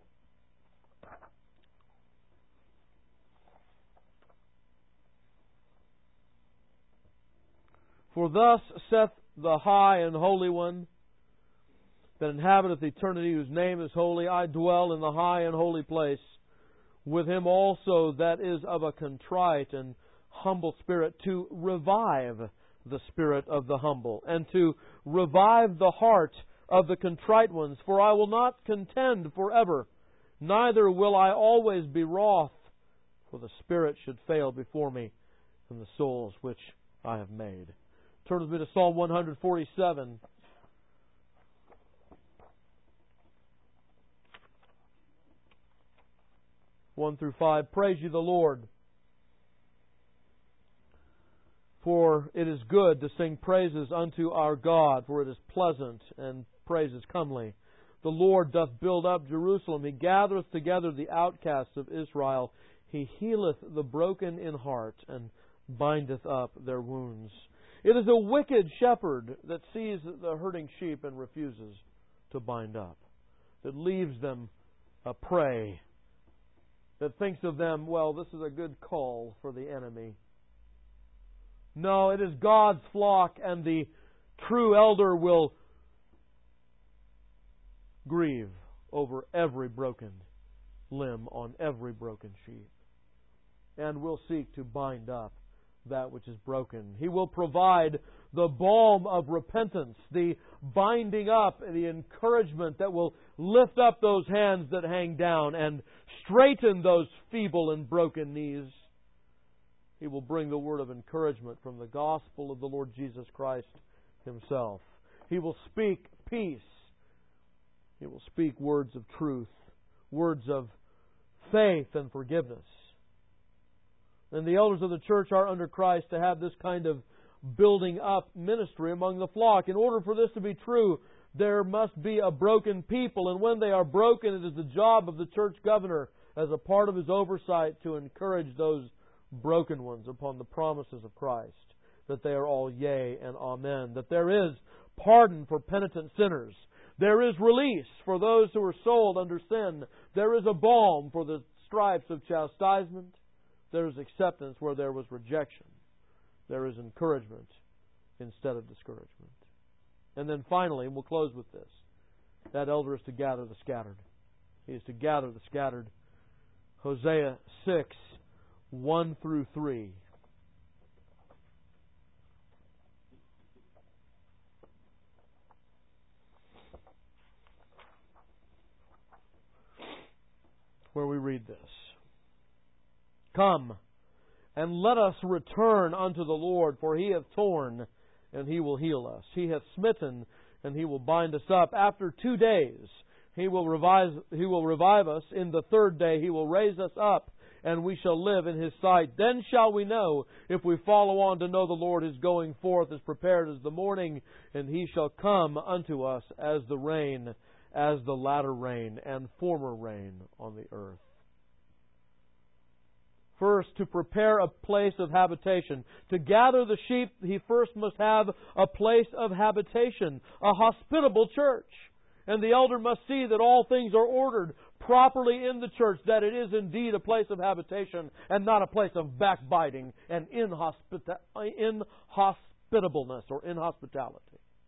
For thus saith the high and holy one that inhabiteth eternity, whose name is holy, I dwell in the high and holy place, with him also that is of a contrite and humble spirit, to revive the spirit of the humble, and to revive the heart of the contrite ones. For I will not contend forever, neither will I always be wroth, for the spirit should fail before me, and the souls which I have made. Turn with me to Psalm 147. One through 5. Praise ye the Lord. For it is good to sing praises unto our God, for it is pleasant, and praises comely. The Lord doth build up Jerusalem. He gathereth together the outcasts of Israel. He healeth the broken in heart, and bindeth up their wounds. It is a wicked shepherd that sees the hurting sheep and refuses to bind up, that leaves them a prey, that thinks of them, well, this is a good call for the enemy. No, it is God's flock, and the true elder will grieve over every broken limb on every broken sheep, and will seek to bind up that which is broken. He will provide the balm of repentance, the binding up, and the encouragement that will lift up those hands that hang down and straighten those feeble and broken knees. He will bring the word of encouragement from the gospel of the Lord Jesus Christ Himself. He will speak peace. He will speak words of truth, words of faith and forgiveness. And the elders of the church are under Christ to have this kind of building up ministry among the flock. In order for this to be true, there must be a broken people. And when they are broken, it is the job of the church governor, as a part of his oversight, to encourage those broken ones upon the promises of Christ, that they are all yea and amen, that there is pardon for penitent sinners, there is release for those who are sold under sin, there is a balm for the stripes of chastisement, there is acceptance where there was rejection, there is encouragement instead of discouragement. And then finally, and we'll close with this, that elder is to gather the scattered. He is to gather the scattered. Hosea 6, 1 through 3. Where we read this. Come, and let us return unto the Lord, for He hath torn, and He will heal us. He hath smitten, and He will bind us up. After 2 days He will revive us. In the third day He will raise us up, and we shall live in His sight. Then shall we know, if we follow on to know the Lord is going forth as prepared as the morning, and He shall come unto us as the rain, as the latter rain and former rain on the earth. First, to prepare a place of habitation. To gather the sheep, he first must have a place of habitation, a hospitable church. And the elder must see that all things are ordered properly in the church, that it is indeed a place of habitation and not a place of backbiting and inhospitableness or inhospitality.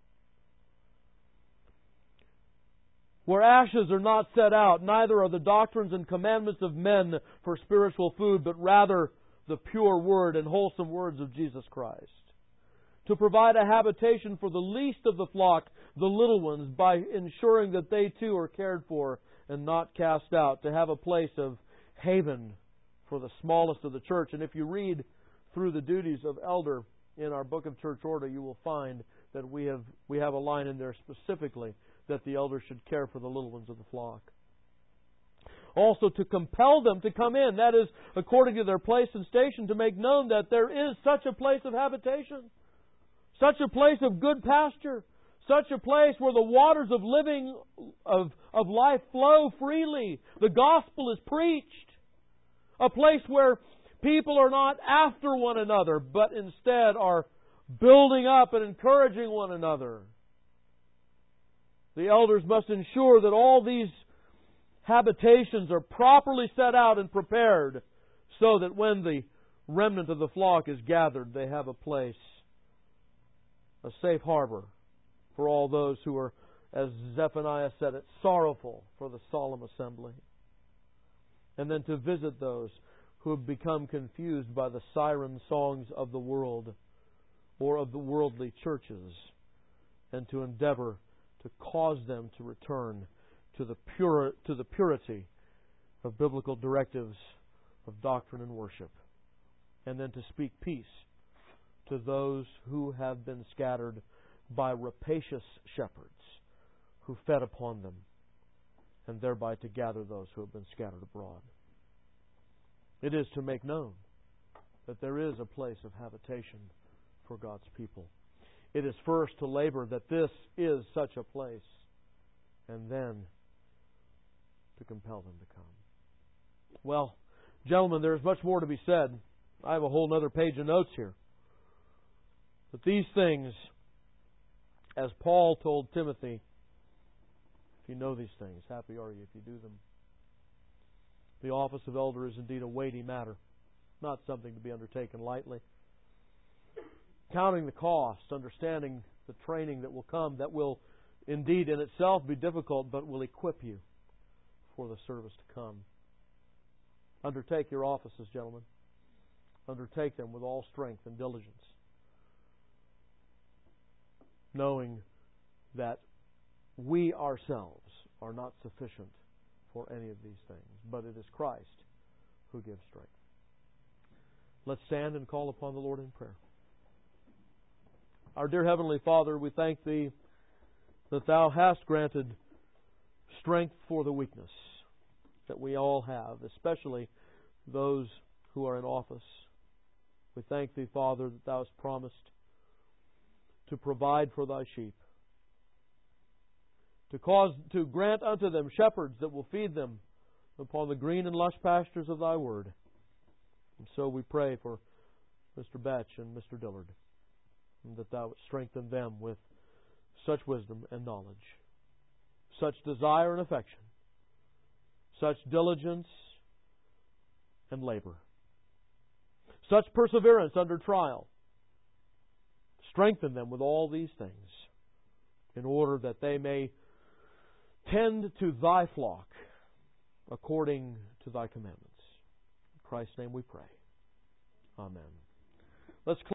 Where ashes are not set out, neither are the doctrines and commandments of men for spiritual food, but rather the pure word and wholesome words of Jesus Christ. To provide a habitation for the least of the flock, the little ones, by ensuring that they too are cared for and not cast out. To have a place of haven for the smallest of the church. And if you read through the duties of elder in our book of church order, you will find that we have a line in there specifically that the elder should care for the little ones of the flock. Also, to compel them to come in, that is, according to their place and station, to make known that there is such a place of habitation, such a place of good pasture, such a place where the waters of living, of life flow freely. The gospel is preached. A place where people are not after one another, but instead are building up and encouraging one another. The elders must ensure that all these habitations are properly set out and prepared so that when the remnant of the flock is gathered, they have a place, a safe harbor for all those who are, as Zephaniah said it, sorrowful for the solemn assembly. And then to visit those who have become confused by the siren songs of the world or of the worldly churches, and to endeavor to cause them to return to the purity of biblical directives of doctrine and worship, and then to speak peace to those who have been scattered by rapacious shepherds who fed upon them, and thereby to gather those who have been scattered abroad. It is to make known that there is a place of habitation for God's people. It is first to labor that this is such a place, and then to compel them to come. Well, gentlemen, there is much more to be said. I have a whole other page of notes here. But these things, as Paul told Timothy, if you know these things, happy are you if you do them. The office of elder is indeed a weighty matter, not something to be undertaken lightly. counting the cost, understanding the training that will come, that will indeed in itself be difficult, but will equip you for the service to come. Undertake your offices, gentlemen. Undertake them with all strength and diligence, knowing that we ourselves are not sufficient for any of these things, but it is Christ who gives strength. Let's stand and call upon the Lord in prayer. Our dear Heavenly Father, we thank Thee that Thou hast granted strength for the weakness that we all have, especially those who are in office. We thank Thee, Father, that Thou hast promised to provide for Thy sheep, to grant unto them shepherds that will feed them upon the green and lush pastures of Thy Word. And so we pray for Mr. Betch and Mr. Dillard, and that Thou would strengthen them with such wisdom and knowledge, such desire and affection, such diligence and labor, such perseverance under trial. Strengthen them with all these things in order that they may tend to Thy flock according to Thy commandments. In Christ's name we pray. Amen. Let's